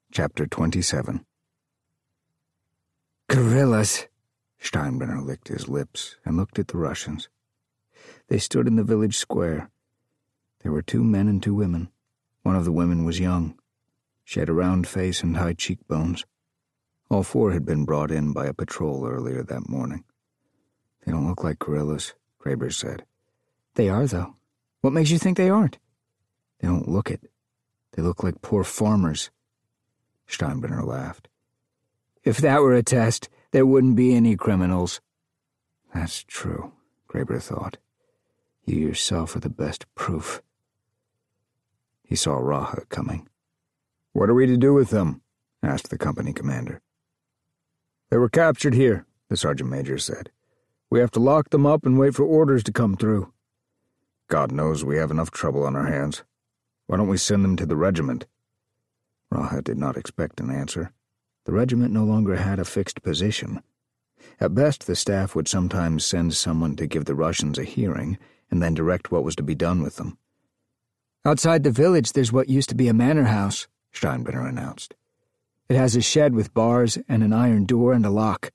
Chapter 27. Guerrillas! Steinbrenner licked his lips and looked at the Russians. They stood in the village square. There were 2 men and 2 women. One of the women was young. She had a round face and high cheekbones. All 4 had been brought in by a patrol earlier that morning. They don't look like guerrillas, Graber said. They are, though. What makes you think they aren't? They don't look it. They look like poor farmers. Steinbrenner laughed. If that were a test, there wouldn't be any criminals. That's true, Graber thought. You yourself are the best proof. He saw Raha coming. What are we to do with them? Asked the company commander. They were captured here, the sergeant major said. We have to lock them up and wait for orders to come through. God knows we have enough trouble on our hands. Why don't we send them to the regiment? Raha did not expect an answer. The regiment no longer had a fixed position. At best, the staff would sometimes send someone to give the Russians a hearing and then direct what was to be done with them. Outside the village, there's what used to be a manor house, Steinbrenner announced. It has a shed with bars and an iron door and a lock.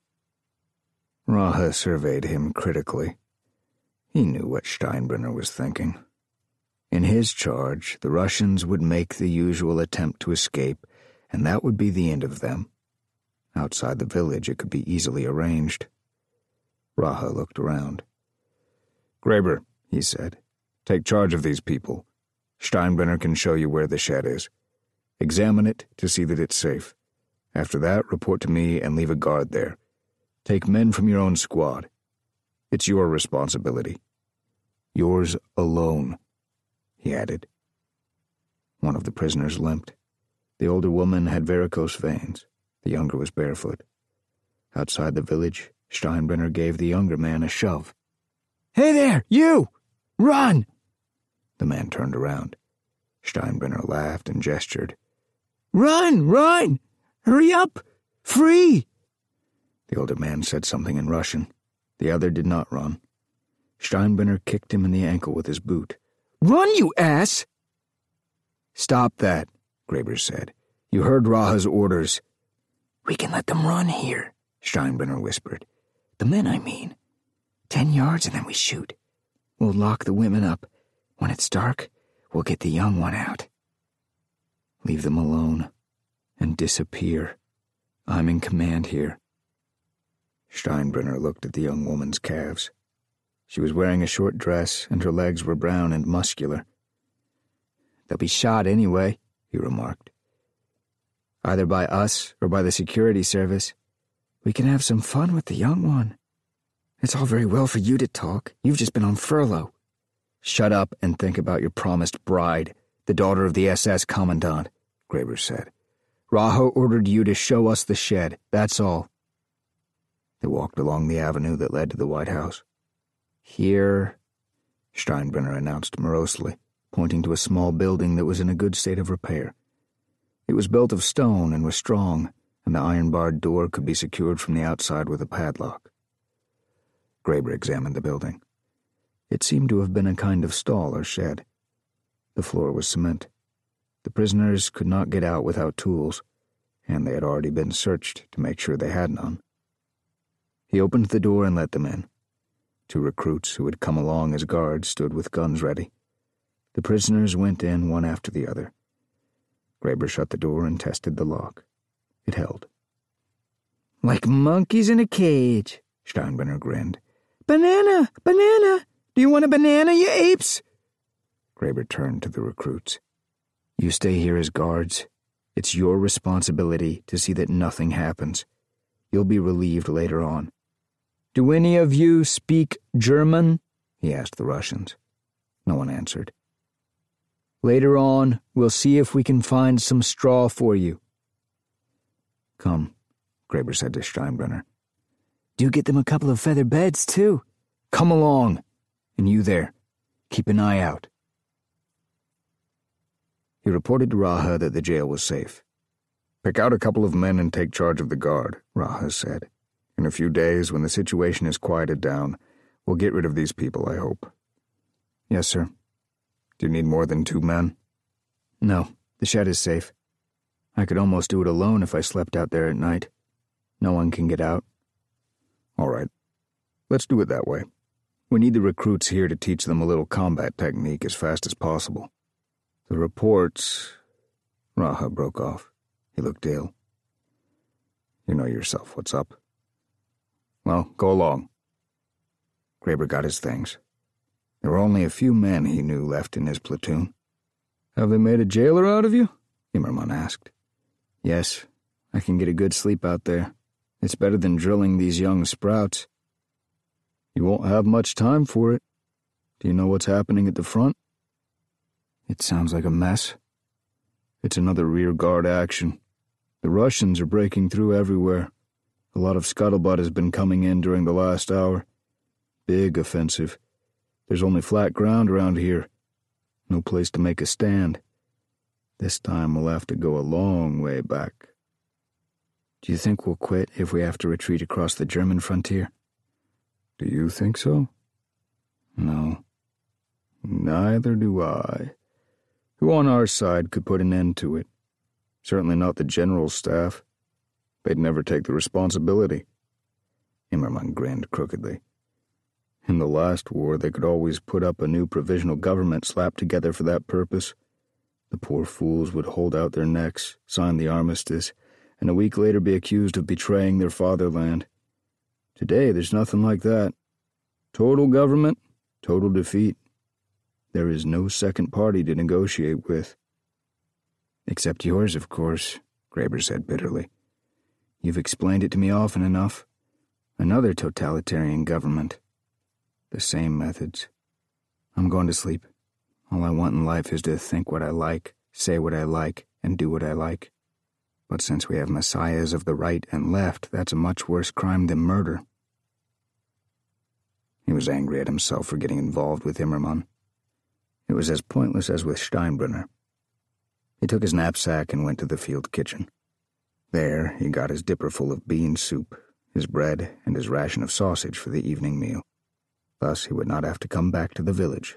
Raha surveyed him critically. He knew what Steinbrenner was thinking. In his charge, the Russians would make the usual attempt to escape, and that would be the end of them. Outside the village, it could be easily arranged. Raha looked around. Graber, he said, take charge of these people. Steinbrenner can show you where the shed is. Examine it to see that it's safe. After that, report to me and leave a guard there. Take men from your own squad. It's your responsibility. Yours alone, he added. One of the prisoners limped. The older woman had varicose veins. The younger was barefoot. Outside the village, Steinbrenner gave the younger man a shove. Hey there, you! Run! The man turned around. Steinbrenner laughed and gestured. Run! Run! Hurry up! Free! The older man said something in Russian. The other did not run. Steinbrenner kicked him in the ankle with his boot. Run, you ass! Stop that, Graber said. You heard Raha's orders. We can let them run here, Steinbrenner whispered. The men, I mean. 10 yards and then we shoot. We'll lock the women up. When it's dark, we'll get the young one out. Leave them alone and disappear. I'm in command here. Steinbrenner looked at the young woman's calves. She was wearing a short dress, and her legs were brown and muscular. They'll be shot anyway, he remarked. Either by us or by the security service. We can have some fun with the young one. It's all very well for you to talk. You've just been on furlough. Shut up and think about your promised bride, the daughter of the SS commandant, Graber said. Raha ordered you to show us the shed, that's all. They walked along the avenue that led to the White House. Here, Steinbrenner announced morosely, pointing to a small building that was in a good state of repair. It was built of stone and was strong, and the iron-barred door could be secured from the outside with a padlock. Graber examined the building. It seemed to have been a kind of stall or shed. The floor was cement. The prisoners could not get out without tools, and they had already been searched to make sure they had none. He opened the door and let them in. 2 recruits who had come along as guards stood with guns ready. The prisoners went in one after the other. Graber shut the door and tested the lock. It held. Like monkeys in a cage, Steinbrenner grinned. Banana! Banana! Do you want a banana, you apes? Graber turned to the recruits. You stay here as guards. It's your responsibility to see that nothing happens. You'll be relieved later on. Do any of you speak German? He asked the Russians. No one answered. Later on, we'll see if we can find some straw for you. Come, Graber said to Steinbrenner. Do get them a couple of feather beds, too. Come along. And you there, keep an eye out. He reported to Raha that the jail was safe. Pick out a couple of men and take charge of the guard, Raha said. In a few days, when the situation is quieted down, we'll get rid of these people, I hope. Yes, sir. Do you need more than 2 men? No, the shed is safe. I could almost do it alone if I slept out there at night. No one can get out. All right. Let's do it that way. We need the recruits here to teach them a little combat technique as fast as possible. The reports... Raha broke off. He looked ill. You know yourself what's up. Well, go along. Graber got his things. There were only a few men he knew left in his platoon. Have they made a jailer out of you? Immerman asked. Yes, I can get a good sleep out there. It's better than drilling these young sprouts. You won't have much time for it. Do you know what's happening at the front? It sounds like a mess. It's another rear guard action. The Russians are breaking through everywhere. A lot of scuttlebutt has been coming in during the last hour. Big offensive. There's only flat ground around here. No place to make a stand. This time we'll have to go a long way back. Do you think we'll quit if we have to retreat across the German frontier? Do you think so? No. Neither do I. Who on our side could put an end to it? Certainly not the general's staff. They'd never take the responsibility. Immerman grinned crookedly. In the last war, they could always put up a new provisional government slapped together for that purpose. The poor fools would hold out their necks, sign the armistice, and a week later be accused of betraying their fatherland. Today, there's nothing like that. Total government, total defeat. There is no second party to negotiate with. Except yours, of course, Graber said bitterly. You've explained it to me often enough. Another totalitarian government. The same methods. I'm going to sleep. All I want in life is to think what I like, say what I like, and do what I like. But since we have messiahs of the right and left, that's a much worse crime than murder. He was angry at himself for getting involved with Immerman. It was as pointless as with Steinbrenner. He took his knapsack and went to the field kitchen. There, he got his dipper full of bean soup, his bread, and his ration of sausage for the evening meal. Thus, he would not have to come back to the village.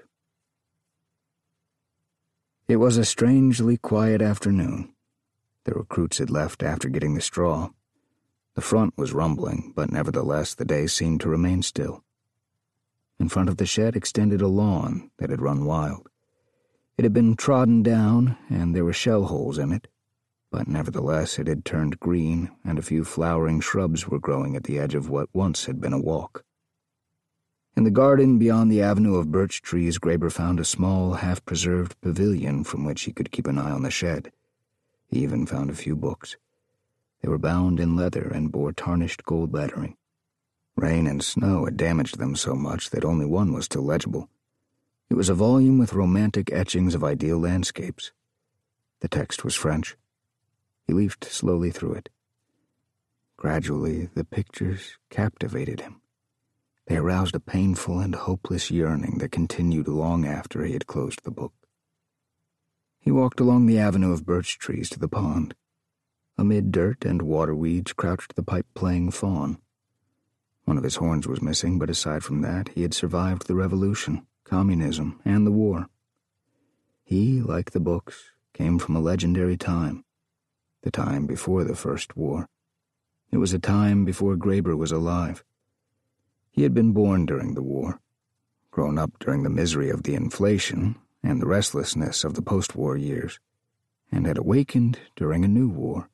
It was a strangely quiet afternoon. The recruits had left after getting the straw. The front was rumbling, but nevertheless the day seemed to remain still. In front of the shed extended a lawn that had run wild. It had been trodden down, and there were shell holes in it, but nevertheless it had turned green, and a few flowering shrubs were growing at the edge of what once had been a walk. In the garden beyond the avenue of birch trees, Graber found a small, half-preserved pavilion from which he could keep an eye on the shed. He even found a few books. They were bound in leather and bore tarnished gold lettering. Rain and snow had damaged them so much that only one was still legible. It was a volume with romantic etchings of ideal landscapes. The text was French. He leafed slowly through it. Gradually, the pictures captivated him. They aroused a painful and hopeless yearning that continued long after he had closed the book. He walked along the avenue of birch trees to the pond. Amid dirt and water weeds crouched the pipe-playing fawn. One of his horns was missing, but aside from that, he had survived the revolution, communism, and the war. He, like the books, came from a legendary time, the time before the First War. It was a time before Graber was alive. He had been born during the war, grown up during the misery of the inflation and the restlessness of the post-war years, and had awakened during a new war.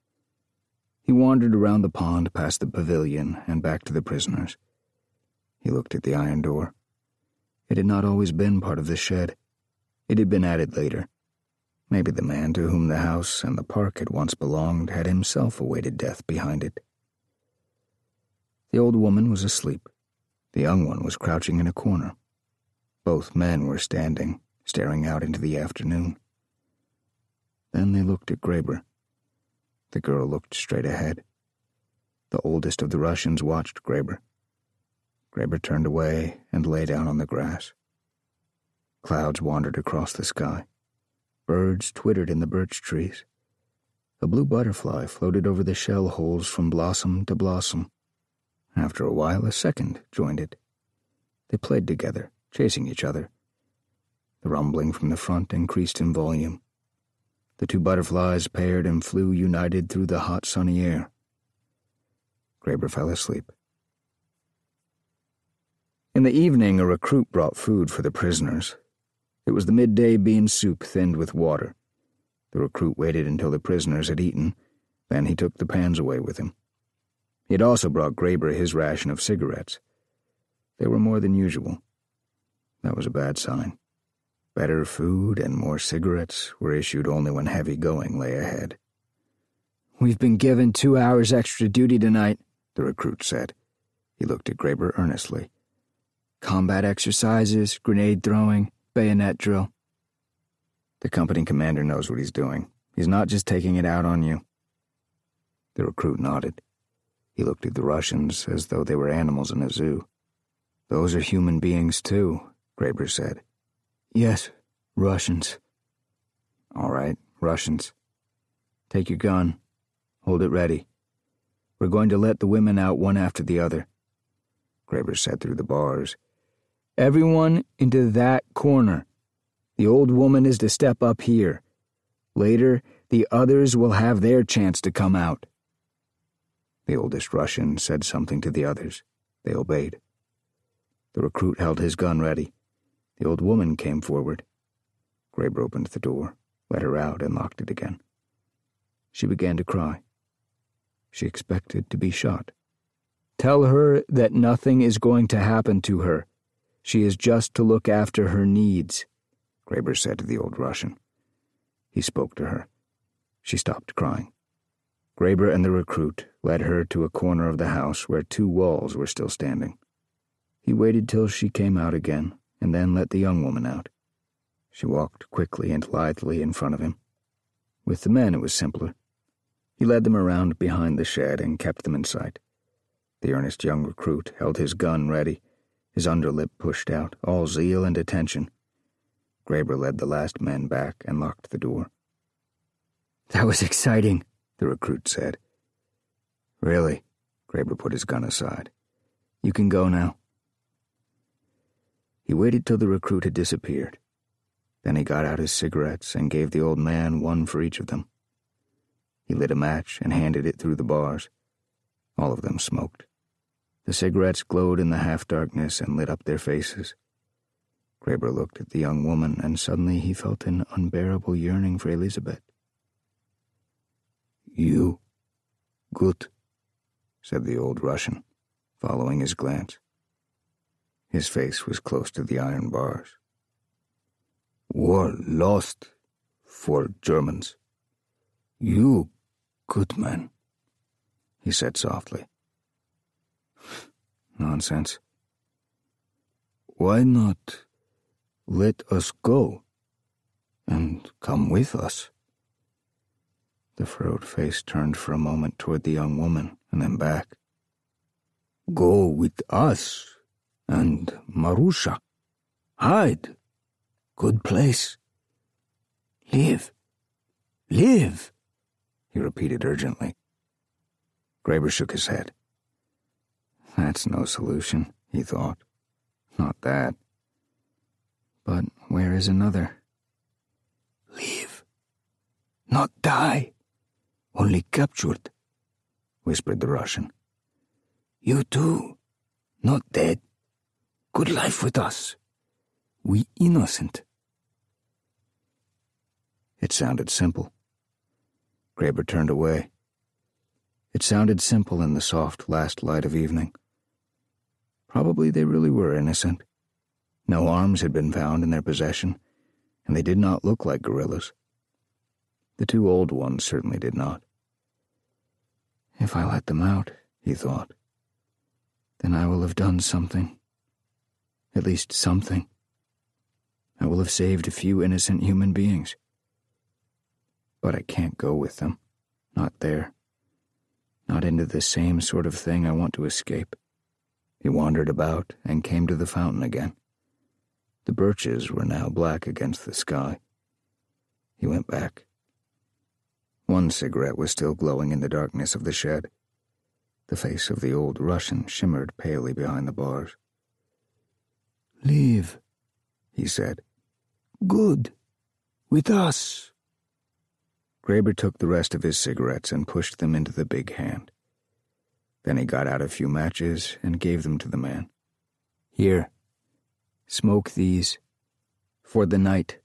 He wandered around the pond past the pavilion and back to the prisoners. He looked at the iron door. It had not always been part of the shed. It had been added later. Maybe the man to whom the house and the park had once belonged had himself awaited death behind it. The old woman was asleep. The young one was crouching in a corner. Both men were standing, staring out into the afternoon. Then they looked at Graber. The girl looked straight ahead. The oldest of the Russians watched Graber. Graber turned away and lay down on the grass. Clouds wandered across the sky. Birds twittered in the birch trees. A blue butterfly floated over the shell holes from blossom to blossom. After a while, a second joined it. They played together, chasing each other. The rumbling from the front increased in volume. The two butterflies paired and flew united through the hot, sunny air. Graeber fell asleep. In the evening, a recruit brought food for the prisoners. It was the midday bean soup thinned with water. The recruit waited until the prisoners had eaten, then he took the pans away with him. He had also brought Graeber his ration of cigarettes. They were more than usual. That was a bad sign. Better food and more cigarettes were issued only when heavy going lay ahead. "We've been given 2 hours extra duty tonight," the recruit said. He looked at Graeber earnestly. "Combat exercises, grenade throwing, bayonet drill." "The company commander knows what he's doing. He's not just taking it out on you." The recruit nodded. He looked at the Russians as though they were animals in a zoo. "Those are human beings, too," Graeber said. "Yes, Russians." "All right, Russians. Take your gun. Hold it ready. We're going to let the women out one after the other." Graeber said through the bars. "Everyone into that corner. The old woman is to step up here. Later, the others will have their chance to come out." The oldest Russian said something to the others. They obeyed. The recruit held his gun ready. The old woman came forward. Graeber opened the door, let her out, and locked it again. She began to cry. She expected to be shot. "Tell her that nothing is going to happen to her. She is just to look after her needs," Graeber said to the old Russian. He spoke to her. She stopped crying. Graeber and the recruit led her to a corner of the house where 2 walls were still standing. He waited till she came out again, and then let the young woman out. She walked quickly and lithely in front of him. With the men it was simpler. He led them around behind the shed and kept them in sight. The earnest young recruit held his gun ready, his underlip pushed out, all zeal and attention. Graeber led the last men back and locked the door. "That was exciting," the recruit said. "Really?" Graeber put his gun aside. "You can go now." He waited till the recruit had disappeared. Then he got out his cigarettes and gave the old man one for each of them. He lit a match and handed it through the bars. All of them smoked. The cigarettes glowed in the half-darkness and lit up their faces. Graeber looked at the young woman, and suddenly he felt an unbearable yearning for Elizabeth. "You, good," said the old Russian, following his glance. His face was close to the iron bars. "War lost for Germans. You, good man," he said softly. "Nonsense. Why not let us go and come with us?" The furrowed face turned for a moment toward the young woman and then back. "Go with us and Marusha. Hide. Good place. Live. Live," he repeated urgently. Graeber shook his head. That's no solution, he thought. Not that. But where is another? "Live. Not die. Only captured," whispered the Russian. "You too. Not dead. Good life with us. We innocent." It sounded simple. Graeber turned away. It sounded simple in the soft last light of evening. Probably they really were innocent. No arms had been found in their possession, and they did not look like guerrillas. The 2 old ones certainly did not. If I let them out, he thought, then I will have done something. At least something. I will have saved a few innocent human beings. But I can't go with them. Not there. Not into the same sort of thing I want to escape. He wandered about and came to the fountain again. The birches were now black against the sky. He went back. One cigarette was still glowing in the darkness of the shed. The face of the old Russian shimmered palely behind the bars. "Leave," he said. "Good. With us." Graber took the rest of his cigarettes and pushed them into the big hand. Then he got out a few matches and gave them to the man. "Here, smoke these. For the night."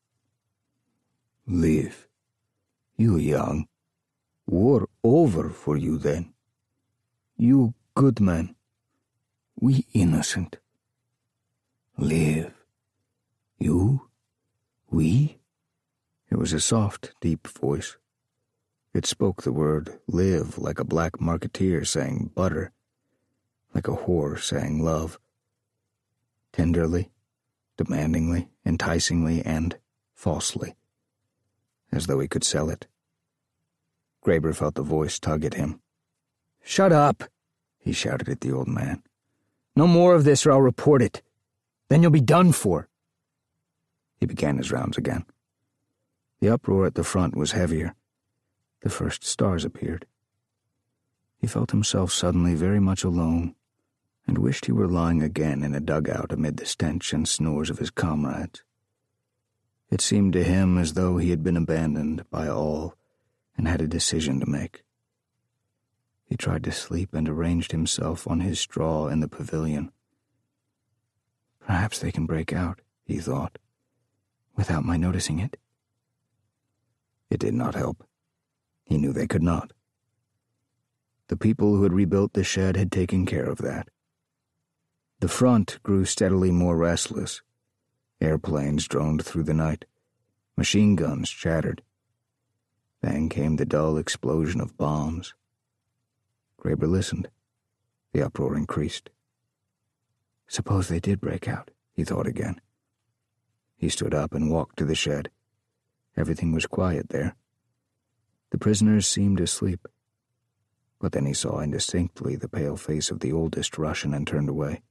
"Live. You young. War over for you then. You good man. We innocent. Live. You? We?" It was a soft, deep voice. It spoke the word live like a black marketeer saying butter, like a whore saying love. Tenderly, demandingly, enticingly, and falsely, as though he could sell it. Graber felt the voice tug at him. "Shut up," he shouted at the old man. "No more of this or I'll report it. Then you'll be done for." He began his rounds again. The uproar at the front was heavier. The first stars appeared. He felt himself suddenly very much alone, and wished he were lying again in a dugout amid the stench and snores of his comrades. It seemed to him as though he had been abandoned by all and had a decision to make. He tried to sleep and arranged himself on his straw in the pavilion. Perhaps they can break out, he thought, without my noticing it. It did not help. He knew they could not. The people who had rebuilt the shed had taken care of that. The front grew steadily more restless. Airplanes droned through the night. Machine guns chattered. Then came the dull explosion of bombs. Graber listened. The uproar increased. Suppose they did break out, he thought again. He stood up and walked to the shed. Everything was quiet there. The prisoners seemed asleep. But then he saw indistinctly the pale face of the oldest Russian and turned away.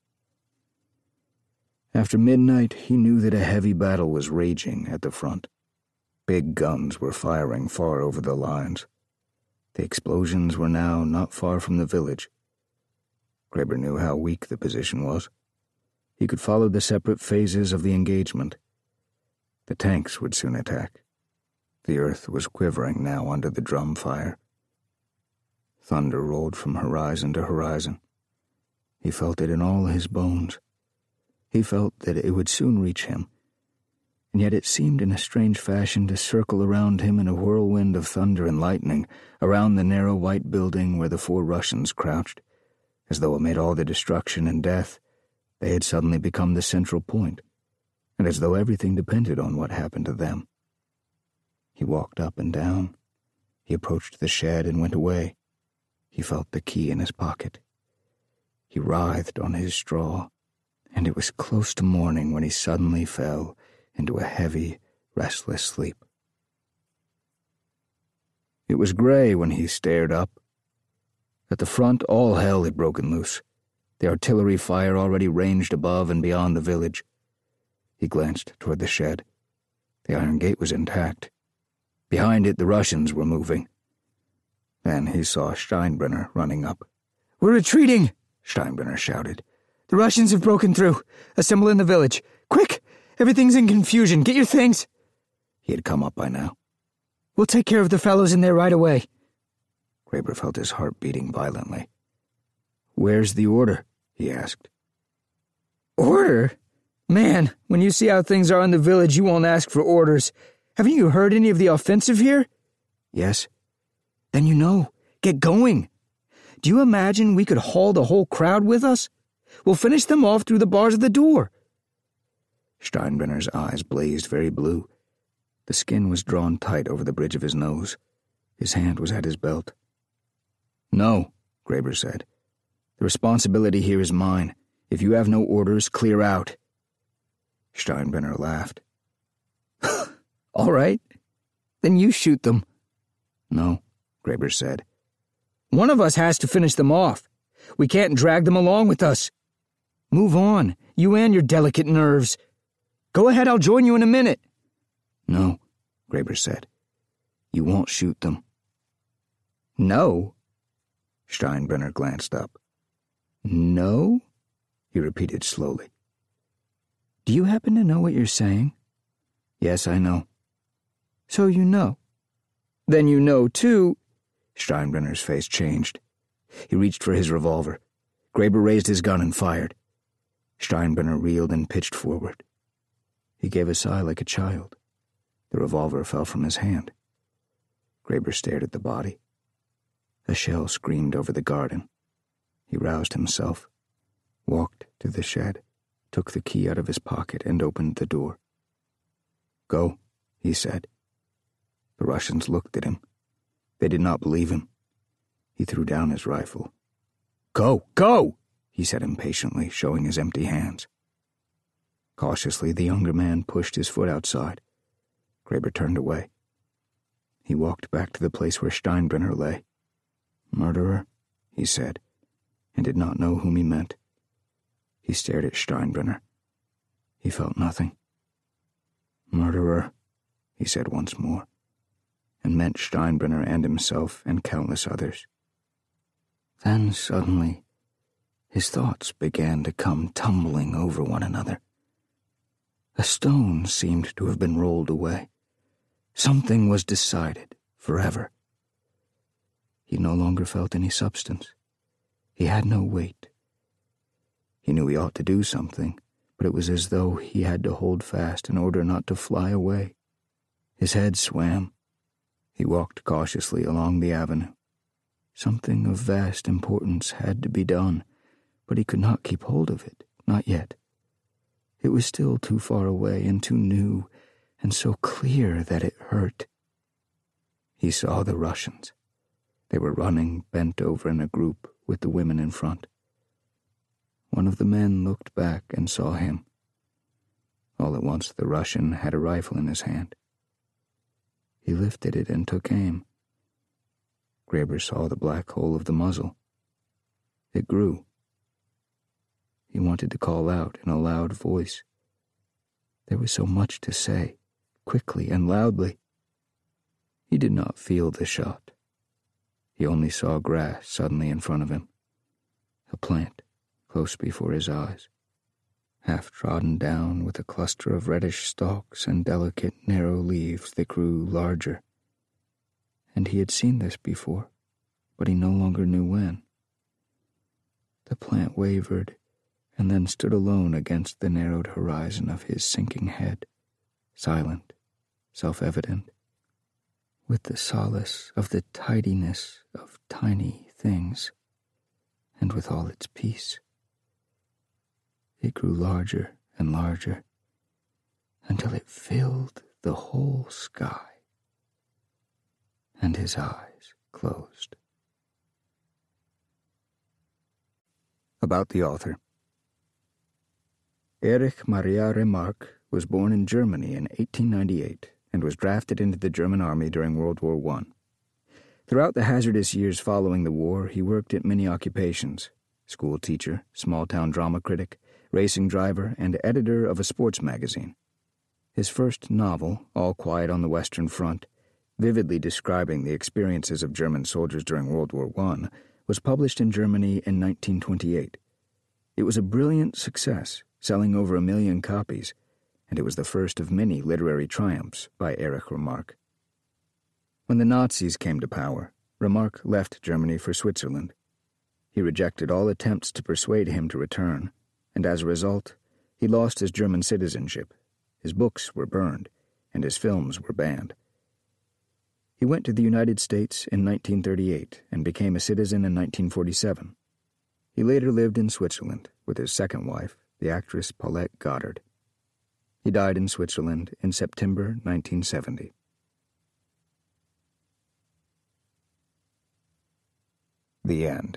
After midnight, he knew that a heavy battle was raging at the front. Big guns were firing far over the lines. The explosions were now not far from the village. Graber knew how weak the position was. He could follow the separate phases of the engagement. The tanks would soon attack. The earth was quivering now under the drum fire. Thunder rolled from horizon to horizon. He felt it in all his bones. He felt that it would soon reach him, and yet it seemed in a strange fashion to circle around him in a whirlwind of thunder and lightning, around the narrow white building where the 4 Russians crouched, as though amid all the destruction and death, they had suddenly become the central point, and as though everything depended on what happened to them. He walked up and down. He approached the shed and went away. He felt the key in his pocket. He writhed on his straw, and it was close to morning when he suddenly fell into a heavy, restless sleep. It was gray when he stared up. At the front, all hell had broken loose. The artillery fire already ranged above and beyond the village. He glanced toward the shed. The iron gate was intact. Behind it, the Russians were moving. Then he saw Steinbrenner running up. "We're retreating!" Steinbrenner shouted. "The Russians have broken through. Assemble in the village. Quick! Everything's in confusion. Get your things." He had come up by now. "We'll take care of the fellows in there right away." Graber felt his heart beating violently. "Where's the order?" he asked. "Order? Man, when you see how things are in the village, you won't ask for orders. Haven't you heard any of the offensive here?" "Yes." "Then you know. Get going. Do you imagine we could haul the whole crowd with us? We'll finish them off through the bars of the door." Steinbrenner's eyes blazed very blue. The skin was drawn tight over the bridge of his nose. His hand was at his belt. "No," Graber said. "The responsibility here is mine. If you have no orders, clear out." Steinbrenner laughed. "All right. Then you shoot them." "No," Graber said. "One of us has to finish them off. We can't drag them along with us. Move on, you and your delicate nerves. Go ahead, I'll join you in a minute." "No," Graber said. "You won't shoot them." "No?" Steinbrenner glanced up. "No?" he repeated slowly. "Do you happen to know what you're saying?" "Yes, I know." "So you know. Then you know, too—" Steinbrenner's face changed. He reached for his revolver. Graeber raised his gun and fired. Steinbrenner reeled and pitched forward. He gave a sigh like a child. The revolver fell from his hand. Graeber stared at the body. A shell screamed over the garden. He roused himself, walked to the shed, took the key out of his pocket, and opened the door. "Go," he said. The Russians looked at him. They did not believe him. He threw down his rifle. "Go, go!" he said impatiently, showing his empty hands. Cautiously, the younger man pushed his foot outside. Graeber turned away. He walked back to the place where Steinbrenner lay. "Murderer," he said, and did not know whom he meant. He stared at Steinbrenner. He felt nothing. "Murderer," he said once more, and meant Steinbrenner and himself and countless others. Then, suddenly, his thoughts began to come tumbling over one another. A stone seemed to have been rolled away. Something was decided forever. He no longer felt any substance. He had no weight. He knew he ought to do something, but it was as though he had to hold fast in order not to fly away. His head swam. He walked cautiously along the avenue. Something of vast importance had to be done, but he could not keep hold of it, not yet. It was still too far away and too new, and so clear that it hurt. He saw the Russians. They were running, bent over in a group, with the women in front. One of the men looked back and saw him. All at once the Russian had a rifle in his hand. He lifted it and took aim. Graeber saw the black hole of the muzzle. It grew. He wanted to call out in a loud voice. There was so much to say, quickly and loudly. He did not feel the shot. He only saw grass suddenly in front of him. A plant close before his eyes, half trodden down with a cluster of reddish stalks and delicate, narrow leaves that grew larger. And he had seen this before, but he no longer knew when. The plant wavered and then stood alone against the narrowed horizon of his sinking head, silent, self-evident, with the solace of the tidiness of tiny things, and with all its peace. It grew larger and larger, until it filled the whole sky, and his eyes closed. About the author. Erich Maria Remarque was born in Germany in 1898 and was drafted into the German army during World War I. Throughout the hazardous years following the war, he worked at many occupations: school teacher, small-town drama critic, racing driver, and editor of a sports magazine. His first novel, All Quiet on the Western Front, vividly describing the experiences of German soldiers during World War I, was published in Germany in 1928. It was a brilliant success, selling over 1 million copies, and it was the first of many literary triumphs by Erich Remarque. When the Nazis came to power, Remarque left Germany for Switzerland. He rejected all attempts to persuade him to return, and as a result, he lost his German citizenship. His books were burned, and his films were banned. He went to the United States in 1938 and became a citizen in 1947. He later lived in Switzerland with his second wife, the actress Paulette Goddard. He died in Switzerland in September 1970. The End.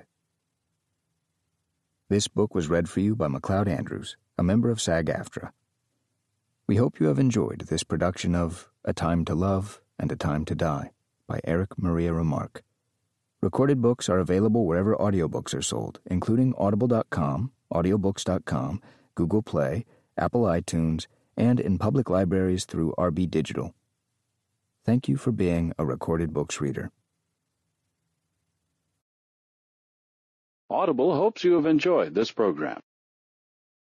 This book was read for you by MacLeod Andrews, a member of SAG-AFTRA. We hope you have enjoyed this production of A Time to Love and A Time to Die by Erich Maria Remarque. Recorded books are available wherever audiobooks are sold, including Audible.com, Audiobooks.com, Google Play, Apple iTunes, and in public libraries through RB Digital. Thank you for being a Recorded Books reader. Audible hopes you have enjoyed this program.